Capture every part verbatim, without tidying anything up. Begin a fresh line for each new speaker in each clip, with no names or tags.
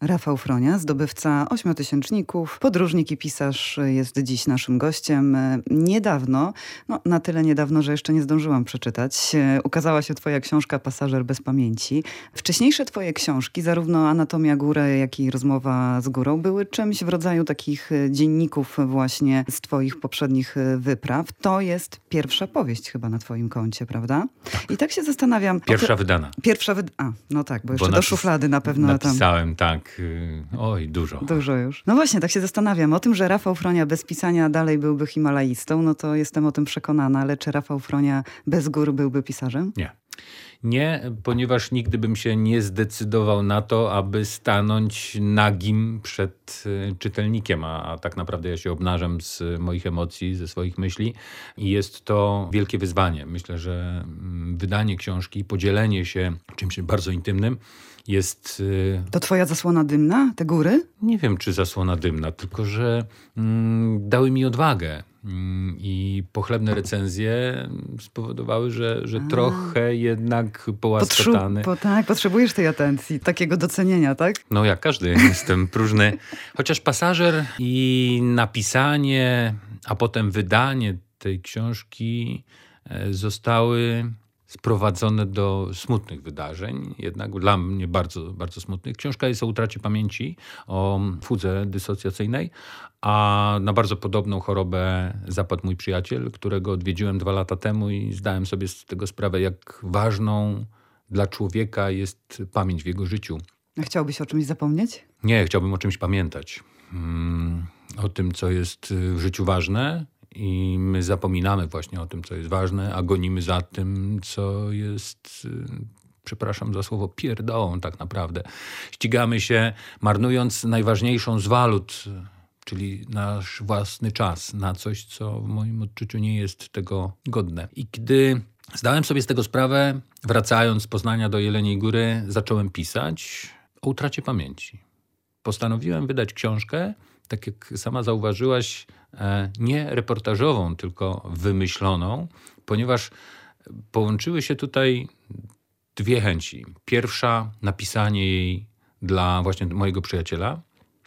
Rafał Fronia, zdobywca ośmiotysięczników, podróżnik i pisarz, jest dziś naszym gościem. Niedawno, no na tyle niedawno, że jeszcze nie zdążyłam przeczytać, ukazała się twoja książka Pasażer bez pamięci. Wcześniejsze twoje książki, zarówno Anatomia góry, jak i Rozmowa z górą, były czymś w rodzaju takich dzienników właśnie z twoich poprzednich wypraw. To jest pierwsza powieść chyba na twoim koncie, prawda?
Tak.
I tak się zastanawiam...
Pierwsza wydana.
Pierwsza wydana. A, no tak, bo jeszcze
bo
do
napis-
szuflady na pewno tam...
Napisałem, tak. Oj, dużo.
Dużo już. No właśnie, tak się zastanawiam. O tym, że Rafał Fronia bez pisania dalej byłby himalaistą, no to jestem o tym przekonana, ale czy Rafał Fronia bez gór byłby pisarzem?
Nie. Nie, ponieważ nigdy bym się nie zdecydował na to, aby stanąć nagim przed czytelnikiem, a, a tak naprawdę ja się obnażam z moich emocji, ze swoich myśli i jest to wielkie wyzwanie. Myślę, że wydanie książki, podzielenie się czymś bardzo intymnym jest...
To twoja zasłona dymna, te góry?
Nie wiem, czy zasłona dymna, tylko że mm, dały mi odwagę. I pochlebne recenzje spowodowały, że, że trochę jednak połaskotany.
Potrzu- po, tak, potrzebujesz tej atencji, takiego docenienia, tak?
No jak każdy, jestem próżny. Chociaż Pasażer i napisanie, a potem wydanie tej książki zostały sprowadzone do smutnych wydarzeń, jednak dla mnie bardzo, bardzo smutnych. Książka jest o utracie pamięci, o fudze dysocjacyjnej, a na bardzo podobną chorobę zapadł mój przyjaciel, którego odwiedziłem dwa lata temu i zdałem sobie z tego sprawę, jak ważną dla człowieka jest pamięć w jego życiu.
A chciałbyś o czymś zapomnieć?
Nie, chciałbym o czymś pamiętać. Hmm, o tym, co jest w życiu ważne. I my zapominamy właśnie o tym, co jest ważne, a gonimy za tym, co jest, przepraszam za słowo, pierdołą tak naprawdę. Ścigamy się, marnując najważniejszą z walut, czyli nasz własny czas, na coś, co w moim odczuciu nie jest tego godne. I gdy zdałem sobie z tego sprawę, wracając z Poznania do Jeleniej Góry, zacząłem pisać o utracie pamięci. Postanowiłem wydać książkę, tak jak sama zauważyłaś, nie reportażową, tylko wymyśloną, ponieważ połączyły się tutaj dwie chęci. Pierwsza, napisanie jej dla właśnie mojego przyjaciela,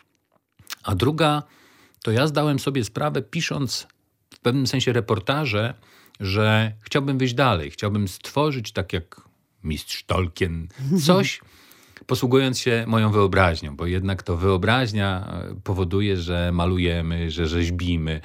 a druga, to ja zdałem sobie sprawę, pisząc w pewnym sensie reportaże, że chciałbym wyjść dalej, chciałbym stworzyć, tak jak mistrz Tolkien, coś, posługując się moją wyobraźnią, bo jednak to wyobraźnia powoduje, że malujemy, że rzeźbimy,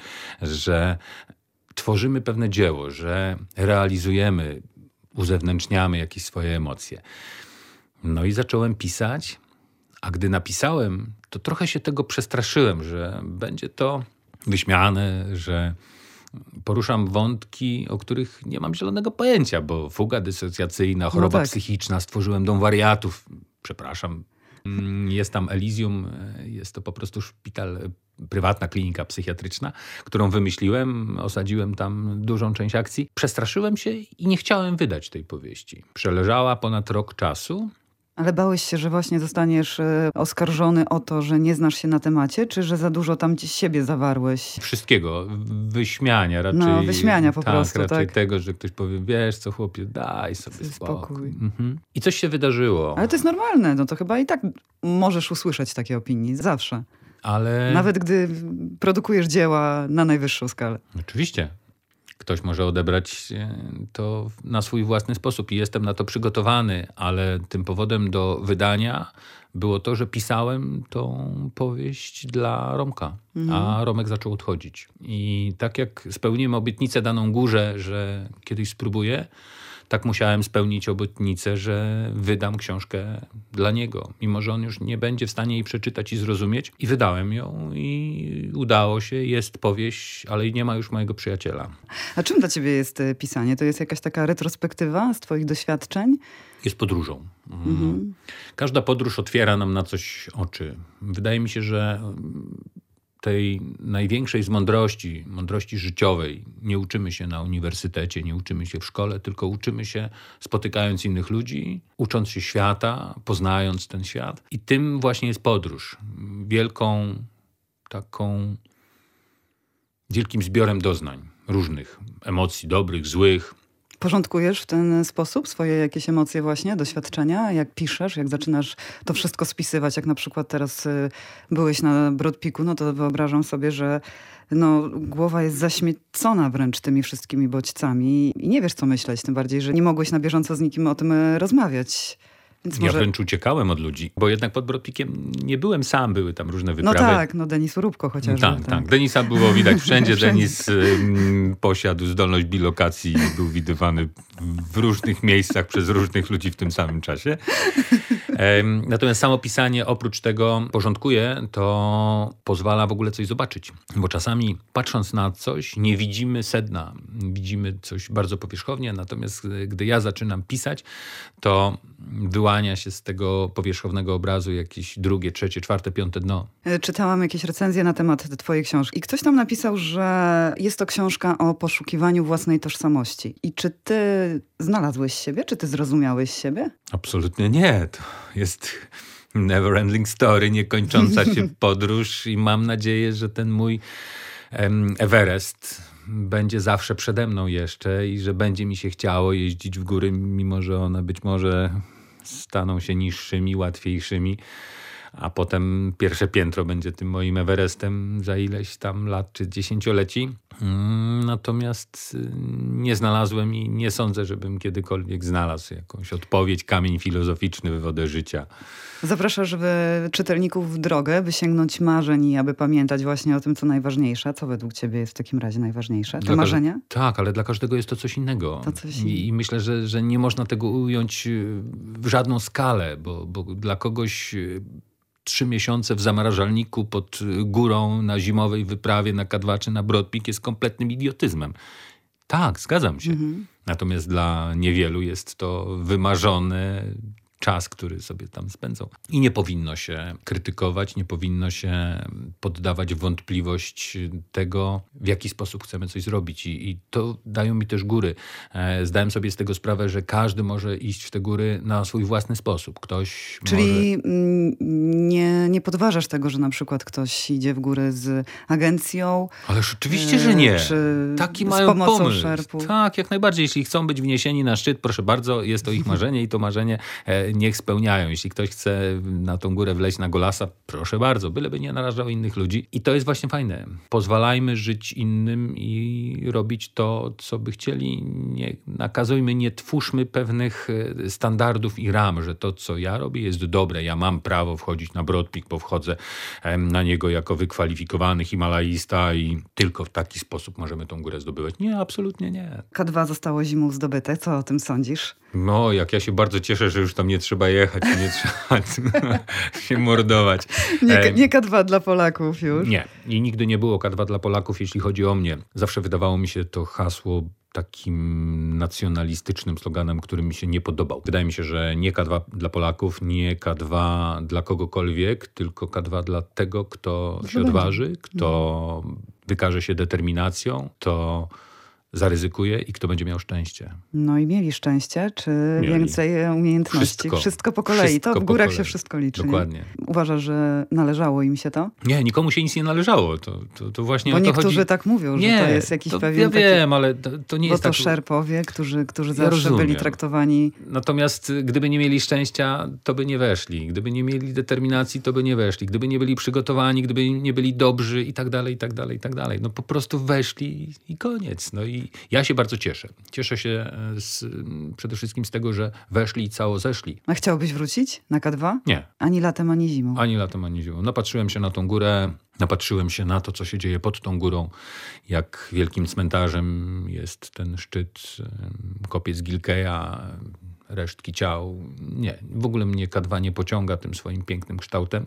że tworzymy pewne dzieło, że realizujemy, uzewnętrzniamy jakieś swoje emocje. No i zacząłem pisać, a gdy napisałem, to trochę się tego przestraszyłem, że będzie to wyśmiane, że poruszam wątki, o których nie mam zielonego pojęcia, bo fuga dysocjacyjna, choroba
no tak.
psychiczna, stworzyłem dom wariatów. Przepraszam, jest tam Elysium, jest to po prostu szpital, prywatna klinika psychiatryczna, którą wymyśliłem, osadziłem tam dużą część akcji. Przestraszyłem się i nie chciałem wydać tej powieści. Przeleżała ponad rok czasu.
Ale bałeś się, że właśnie zostaniesz oskarżony o to, że nie znasz się na temacie, czy że za dużo tam siebie zawarłeś?
Wszystkiego. Wyśmiania raczej.
No, wyśmiania po
tak,
prostu,
raczej
tak.
tego, że ktoś powie, wiesz co chłopie, daj sobie spokój.
spokój.
Mhm. I coś się wydarzyło.
Ale to jest normalne, no to chyba i tak możesz usłyszeć takie opinie, zawsze.
Ale...
Nawet gdy produkujesz dzieła na najwyższą skalę.
Oczywiście. Ktoś może odebrać to na swój własny sposób i jestem na to przygotowany, ale tym powodem do wydania było to, że pisałem tą powieść dla Romka, mhm. a Romek zaczął odchodzić. I tak jak spełniłem obietnicę daną górze, że kiedyś spróbuję, tak musiałem spełnić obietnicę, że wydam książkę dla niego. Mimo że on już nie będzie w stanie jej przeczytać i zrozumieć. I wydałem ją i udało się. Jest powieść, ale nie ma już mojego przyjaciela.
A czym dla ciebie jest pisanie? To jest jakaś taka retrospektywa z twoich doświadczeń?
Jest podróżą.
Mhm.
Każda podróż otwiera nam na coś oczy. Wydaje mi się, że tej największej z mądrości, mądrości życiowej nie uczymy się na uniwersytecie, nie uczymy się w szkole, tylko uczymy się spotykając innych ludzi, ucząc się świata, poznając ten świat. I tym właśnie jest podróż. Wielką, taką, wielkim zbiorem doznań różnych, emocji dobrych, złych,
Porządkujesz w ten sposób swoje jakieś emocje właśnie, doświadczenia? Jak piszesz, jak zaczynasz to wszystko spisywać, jak na przykład teraz y, byłeś na Broad Peaku, no to wyobrażam sobie, że no, głowa jest zaśmiecona wręcz tymi wszystkimi bodźcami i nie wiesz, co myśleć, tym bardziej, że nie mogłeś na bieżąco z nikim o tym y, rozmawiać. Więc
ja
może...
wręcz uciekałem od ludzi, bo jednak pod Broad Peakiem nie byłem sam, były tam różne
No
wyprawy.
tak, no Denis Urubko chociażby.
Tak, tak, tak. Denisa było widać wszędzie.
Wszędzie.
Denis ym, posiadł zdolność bilokacji i był widywany w różnych miejscach przez różnych ludzi w tym samym czasie. Ym, natomiast samo pisanie oprócz tego porządkuje, to pozwala w ogóle coś zobaczyć. Bo czasami patrząc na coś nie widzimy sedna. Widzimy coś bardzo powierzchownie, natomiast gdy ja zaczynam pisać, to wyłania się z tego powierzchownego obrazu jakieś drugie, trzecie, czwarte, piąte dno.
Czytałam jakieś recenzje na temat twojej książki i ktoś tam napisał, że jest to książka o poszukiwaniu własnej tożsamości. I czy ty znalazłeś siebie? Czy ty zrozumiałeś siebie?
Absolutnie nie. To jest never ending story, niekończąca się podróż i mam nadzieję, że ten mój em, Everest będzie zawsze przede mną jeszcze i że będzie mi się chciało jeździć w góry, mimo że one być może staną się niższymi, łatwiejszymi, a potem pierwsze piętro będzie tym moim Everestem za ileś tam lat czy dziesięcioleci. Natomiast nie znalazłem i nie sądzę, żebym kiedykolwiek znalazł jakąś odpowiedź, kamień filozoficzny w wodę życia.
Zapraszasz czytelników w drogę, by sięgnąć marzeń i aby pamiętać właśnie o tym, co najważniejsze. Co według ciebie jest w takim razie najważniejsze? Te
Dla
marzenia?
Każe- tak, ale dla każdego jest to coś innego.
To coś
I, I myślę, że, że nie można tego ująć w żadną skalę, bo, bo dla kogoś trzy miesiące w zamrażalniku pod górą na zimowej wyprawie na K dwa czy na Broad Peak jest kompletnym idiotyzmem. Tak, zgadzam się. Mhm. Natomiast dla niewielu jest to wymarzone czas, który sobie tam spędzą. I nie powinno się krytykować, nie powinno się poddawać w wątpliwość tego, w jaki sposób chcemy coś zrobić. I, i to dają mi też góry. E, zdałem sobie z tego sprawę, że każdy może iść w te góry na swój własny sposób. Ktoś
Czyli
może...
nie, nie podważasz tego, że na przykład ktoś idzie w góry z agencją?
Ależ oczywiście, że nie.
Czy
Taki
z
mają
pomocą
pomysł.
szerpów?
Tak, jak najbardziej. Jeśli chcą być wniesieni na szczyt, proszę bardzo, jest to ich marzenie i to marzenie e, niech spełniają. Jeśli ktoś chce na tą górę wleźć na Golasa, proszę bardzo, byleby nie narażał innych ludzi. I to jest właśnie fajne. Pozwalajmy żyć innym i robić to, co by chcieli. Nie nakazujmy, nie twórzmy pewnych standardów i ram, że to, co ja robię, jest dobre. Ja mam prawo wchodzić na Broad Peak, bo wchodzę na niego jako wykwalifikowany himalaista i tylko w taki sposób możemy tą górę zdobywać. Nie, absolutnie nie.
K dwa zostało zimą zdobyte. Co o tym sądzisz?
No, jak ja się bardzo cieszę, że już tam nie trzeba jechać, nie trzeba się mordować.
Nie, nie K dwa dla Polaków już.
Nie. I nigdy nie było K dwa dla Polaków, jeśli chodzi o mnie. Zawsze wydawało mi się to hasło takim nacjonalistycznym sloganem, który mi się nie podobał. Wydaje mi się, że nie K dwa dla Polaków, nie K dwa dla kogokolwiek, tylko K dwa dla tego, kto się odważy, kto wykaże się determinacją, kto zaryzykuje i kto będzie miał szczęście.
No i mieli szczęście, czy
mieli.
Więcej umiejętności?
Wszystko.
Wszystko po kolei.
Wszystko
to w górach
kolei.
się wszystko liczy.
Dokładnie.
Nie? Uważasz, że należało im się to?
Nie, nikomu się nic nie należało. To, to, to właśnie
Bo
o to
niektórzy
chodzi.
tak mówią,
nie,
że to jest jakiś
to
pewien
ja
taki...
wiem, ale to, to nie
Bo
jest
to
tak...
szerpowie, którzy, którzy
Ja
zawsze
rozumiem.
byli traktowani...
Natomiast gdyby nie mieli szczęścia, to by nie weszli. Gdyby nie mieli determinacji, to by nie weszli. Gdyby nie byli przygotowani, gdyby nie byli dobrzy i tak dalej, i tak dalej, i tak dalej. No po prostu weszli i koniec. No i ja się bardzo cieszę. Cieszę się z, przede wszystkim z tego, że weszli i cało zeszli.
A chciałbyś wrócić na K dwa?
Nie.
Ani latem, ani zimą.
Ani latem, ani zimą. Napatrzyłem się na tą górę, napatrzyłem się na to, co się dzieje pod tą górą, jak wielkim cmentarzem jest ten szczyt, kopiec Gilkeja, resztki ciał. Nie, w ogóle mnie K dwa nie pociąga tym swoim pięknym kształtem.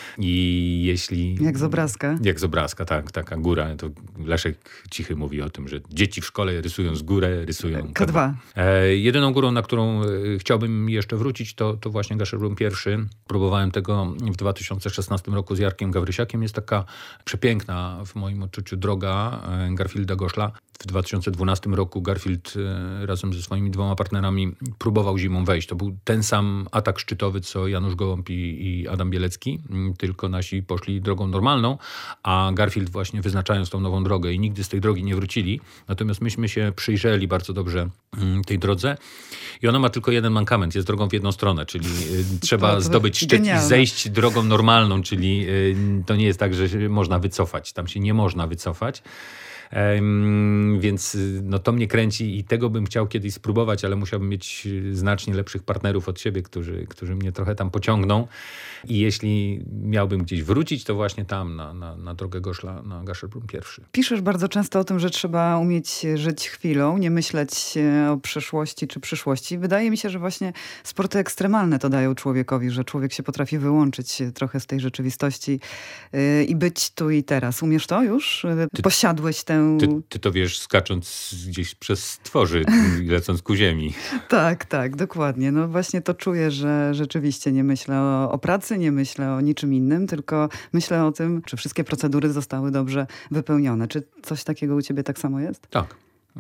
I jeśli...
Jak z obrazka.
Jak z obrazka, tak. Taka góra. To Leszek Cichy mówi o tym, że dzieci w szkole rysując górę, rysują
K dwa.
E, jedyną górą, na którą chciałbym jeszcze wrócić, to, to właśnie Gasherbrum pierwszy. Próbowałem tego w dwa tysiące szesnastym roku z Jarkiem Gawrysiakiem. Jest taka przepiękna w moim odczuciu droga Garfielda Goszla. W dwa tysiące dwunastym roku Garfield razem ze swoimi dwoma partnerami próbował próbował zimą wejść. To był ten sam atak szczytowy, co Janusz Gołąb i, i Adam Bielecki, tylko nasi poszli drogą normalną, a Garfield właśnie wyznaczając tą nową drogę i nigdy z tej drogi nie wrócili. Natomiast myśmy się przyjrzeli bardzo dobrze tej drodze i ona ma tylko jeden mankament, jest drogą w jedną stronę, czyli trzeba to, zdobyć szczyt genialne. I zejść drogą normalną, czyli to nie jest tak, że można wycofać. Tam się nie można wycofać. Um, więc no, to mnie kręci i tego bym chciał kiedyś spróbować, ale musiałbym mieć znacznie lepszych partnerów od siebie, którzy, którzy mnie trochę tam pociągną. I jeśli miałbym gdzieś wrócić, to właśnie tam, na, na, na drogę Goszla, na Gasherbrum pierwszy.
Piszesz bardzo często o tym, że trzeba umieć żyć chwilą, nie myśleć o przeszłości czy przyszłości. Wydaje mi się, że właśnie sporty ekstremalne to dają człowiekowi, że człowiek się potrafi wyłączyć trochę z tej rzeczywistości yy, i być tu i teraz. Umiesz to już? Ty, Posiadłeś tę...
Ty, ty to wiesz, skacząc gdzieś przez stworzy, lecąc ku ziemi.
Tak, tak, dokładnie. No właśnie to czuję, że rzeczywiście nie myślę o, o pracy, nie myślę o niczym innym, tylko myślę o tym, czy wszystkie procedury zostały dobrze wypełnione. Czy coś takiego u ciebie tak samo jest?
Tak.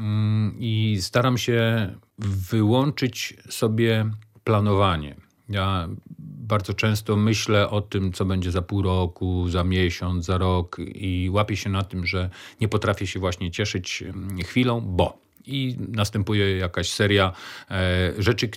I staram się wyłączyć sobie planowanie. Ja bardzo często myślę o tym, co będzie za pół roku, za miesiąc, za rok i łapię się na tym, że nie potrafię się właśnie cieszyć chwilą, bo... I następuje jakaś seria e, rzeczy.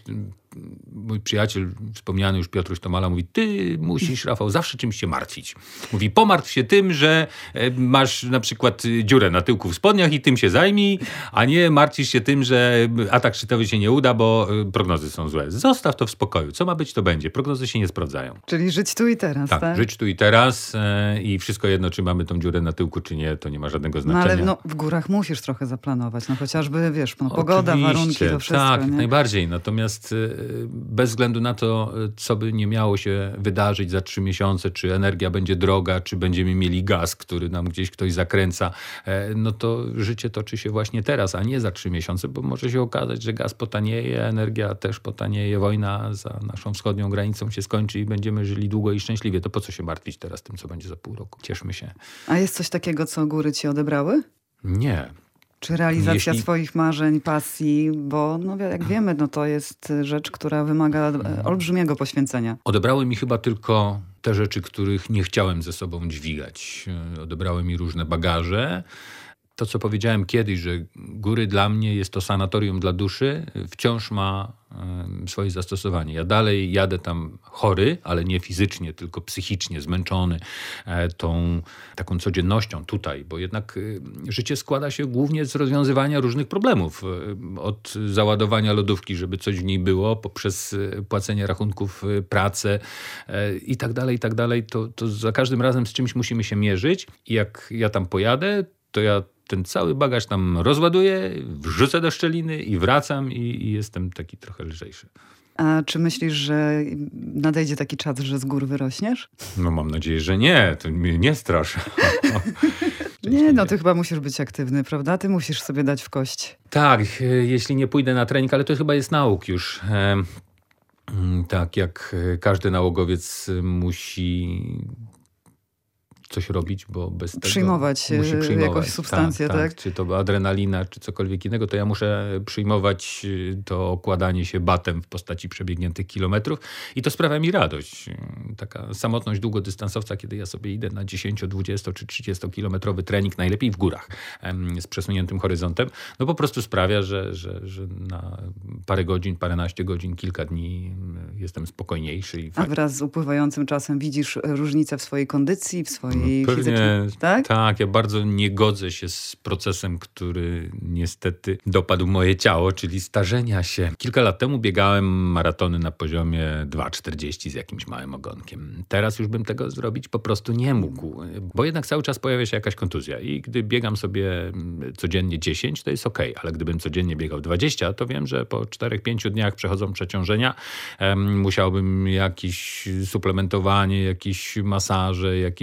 Mój przyjaciel, wspomniany już Piotruś Tomala, mówi, ty musisz, Rafał, zawsze czymś się martwić. Mówi, pomartw się tym, że masz na przykład dziurę na tyłku w spodniach i tym się zajmij, a nie martwisz się tym, że atak szczytowy się nie uda, bo prognozy są złe. Zostaw to w spokoju. Co ma być, to będzie. Prognozy się nie sprawdzają.
Czyli żyć tu i teraz, tak?
Tak, żyć tu i teraz e, i wszystko jedno, czy mamy tą dziurę na tyłku, czy nie, to nie ma żadnego znaczenia.
No ale no, w górach musisz trochę zaplanować, no chociażby, wiesz, no, pogoda,
Oczywiście,
warunki, to wszystko.
Tak,
nie?
najbardziej. Natomiast bez względu na to, co by nie miało się wydarzyć za trzy miesiące, czy energia będzie droga, czy będziemy mieli gaz, który nam gdzieś ktoś zakręca, no to życie toczy się właśnie teraz, a nie za trzy miesiące, bo może się okazać, że gaz potanieje, energia też potanieje, wojna za naszą wschodnią granicą się skończy i będziemy żyli długo i szczęśliwie. To po co się martwić teraz tym, co będzie za pół roku? Cieszmy się.
A jest coś takiego, co góry ci odebrały?
Nie.
Czy realizacja
Jeśli...
swoich marzeń, pasji, bo no, jak wiemy, no, to jest rzecz, która wymaga olbrzymiego poświęcenia.
Odebrały mi chyba tylko te rzeczy, których nie chciałem ze sobą dźwigać. Odebrały mi różne bagaże. To, co powiedziałem kiedyś, że góry dla mnie jest to sanatorium dla duszy, wciąż ma y, swoje zastosowanie. Ja dalej jadę tam chory, ale nie fizycznie, tylko psychicznie, zmęczony e, tą taką codziennością tutaj, bo jednak y, życie składa się głównie z rozwiązywania różnych problemów. Y, od załadowania lodówki, żeby coś w niej było, poprzez y, płacenie rachunków, y, pracę y, i tak dalej, i tak dalej. To, to za każdym razem z czymś musimy się mierzyć i jak ja tam pojadę, to ja ten cały bagaż tam rozładuję, wrzucę do szczeliny i wracam i, i jestem taki trochę lżejszy.
A czy myślisz, że nadejdzie taki czas, że z gór wyrośniesz?
No mam nadzieję, że nie. To mnie nie strasz.
Nie, no ty chyba musisz być aktywny, prawda? Ty musisz sobie dać w kość.
Tak, jeśli nie pójdę na trening, ale to chyba jest nauk już. Tak, jak każdy nałogowiec musi coś robić, bo bez tego
przyjmować,
musi przyjmować
jakąś substancję, tak, tak?
tak? Czy to adrenalina, czy cokolwiek innego, to ja muszę przyjmować to okładanie się batem w postaci przebiegniętych kilometrów i to sprawia mi radość. Taka samotność długodystansowca, kiedy ja sobie idę na dziesięcio, dwudziesto czy trzydziestokilometrowy trening, najlepiej w górach, z przesuniętym horyzontem, no po prostu sprawia, że, że, że na parę godzin, paręnaście godzin, kilka dni jestem spokojniejszy. I
A wraz z upływającym czasem widzisz różnicę w swojej kondycji, w swojej
i
Pewnie, fizycznej, tak?
Tak, ja bardzo nie godzę się z procesem, który niestety dopadł moje ciało, czyli starzenia się. Kilka lat temu biegałem maratony na poziomie dwa czterdzieści z jakimś małym ogonkiem. Teraz już bym tego zrobić po prostu nie mógł, bo jednak cały czas pojawia się jakaś kontuzja i gdy biegam sobie codziennie dziesięć, to jest okej, ale gdybym codziennie biegał dwadzieścia, to wiem, że po czterech pięciu dniach przechodzą przeciążenia. Um, musiałbym jakieś suplementowanie, jakieś masaże, jakieś gimnastyki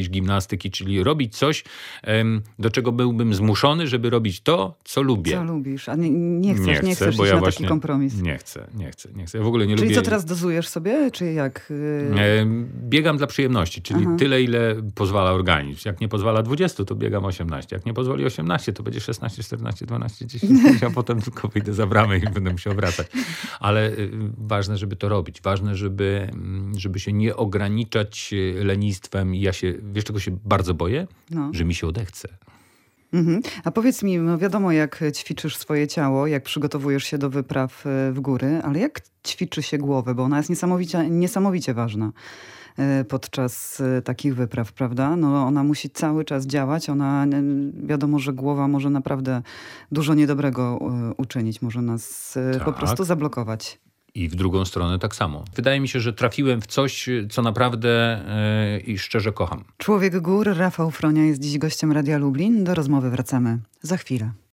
gimnastyki, czyli robić coś, do czego byłbym zmuszony, żeby robić to, co lubię.
Co lubisz, a nie, nie chcesz,
nie,
nie
chcę,
chcesz
bo
iść
ja
na
właśnie
taki kompromis.
Nie chcę, nie chcę, nie chcę. Ja w ogóle nie
Czyli
lubię...
co, teraz dozujesz sobie, czy jak?
Biegam dla przyjemności, czyli
Aha.
tyle, ile pozwala organizm. Jak nie pozwala dwadzieścia, to biegam osiemnaście. Jak nie pozwoli osiemnaście, to będzie szesnaście, czternaście, dwanaście, dziesięć, a potem tylko wyjdę za bramę i będę musiał wracać. Ale ważne, żeby to robić. Ważne, żeby, żeby się nie ograniczać lenistwem. I ja się, wiesz czego się bardzo boję?
No.
Że mi się odechce.
Mhm. A powiedz mi, no wiadomo jak ćwiczysz swoje ciało, jak przygotowujesz się do wypraw w góry, ale jak ćwiczy się głowę, bo ona jest niesamowicie, niesamowicie ważna podczas takich wypraw, prawda? No ona musi cały czas działać, ona, wiadomo, że głowa może naprawdę dużo niedobrego uczynić, może nas tak. po prostu zablokować.
I w drugą stronę tak samo. Wydaje mi się, że trafiłem w coś, co naprawdę yy, i szczerze kocham.
Człowiek gór, Rafał Fronia jest dziś gościem Radia Lublin. Do rozmowy wracamy za chwilę.